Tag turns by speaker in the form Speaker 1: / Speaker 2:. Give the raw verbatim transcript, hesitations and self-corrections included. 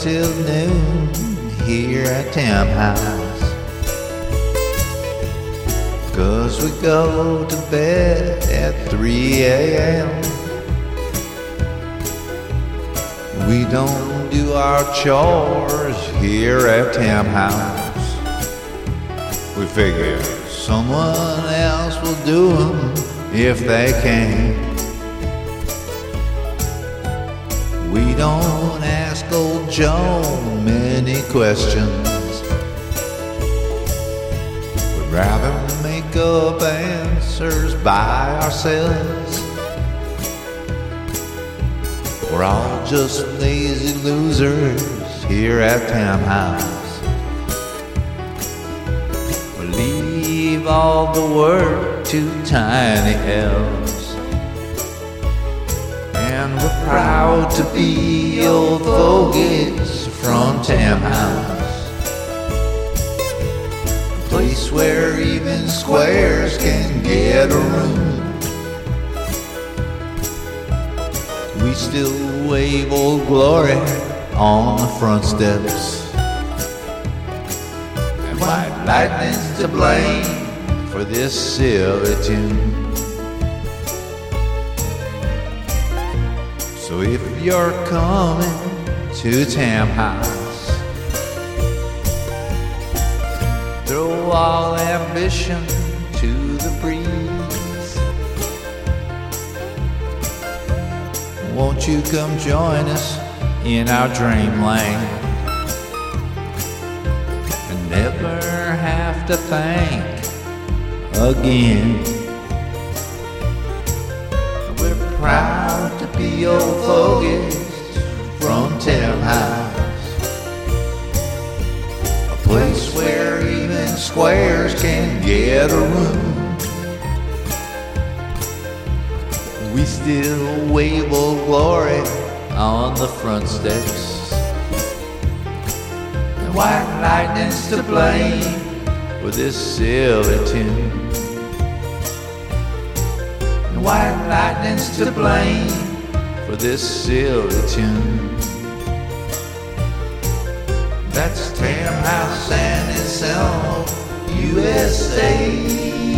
Speaker 1: till noon here at Tam House. 'Cause we go to bed at three a.m. We don't do our chores here at Tam House. We figure someone else will do them if they can. We don't ask old Joe many questions. We'd rather make up answers by ourselves. We're all just lazy losers here at Tam House. We leave all the work to tiny elves, and we're proud to be old fogies from Tam House, a place where even squares can get a room. We still wave Old Glory on the front steps, and White Lightning's to blame for this silly tune. So if you're coming to Tam House, throw all ambition to the breeze. Won't you come join us in our dreamland and never have to think again? We're proud to be old fogies from Tam House, a place where even squares can get a room. We still wave Old Glory on the front steps, and White Lightning's to blame for this silly tune. And White Lightning's to blame for this silly tune. That's Tam House and Anselmo, U S A.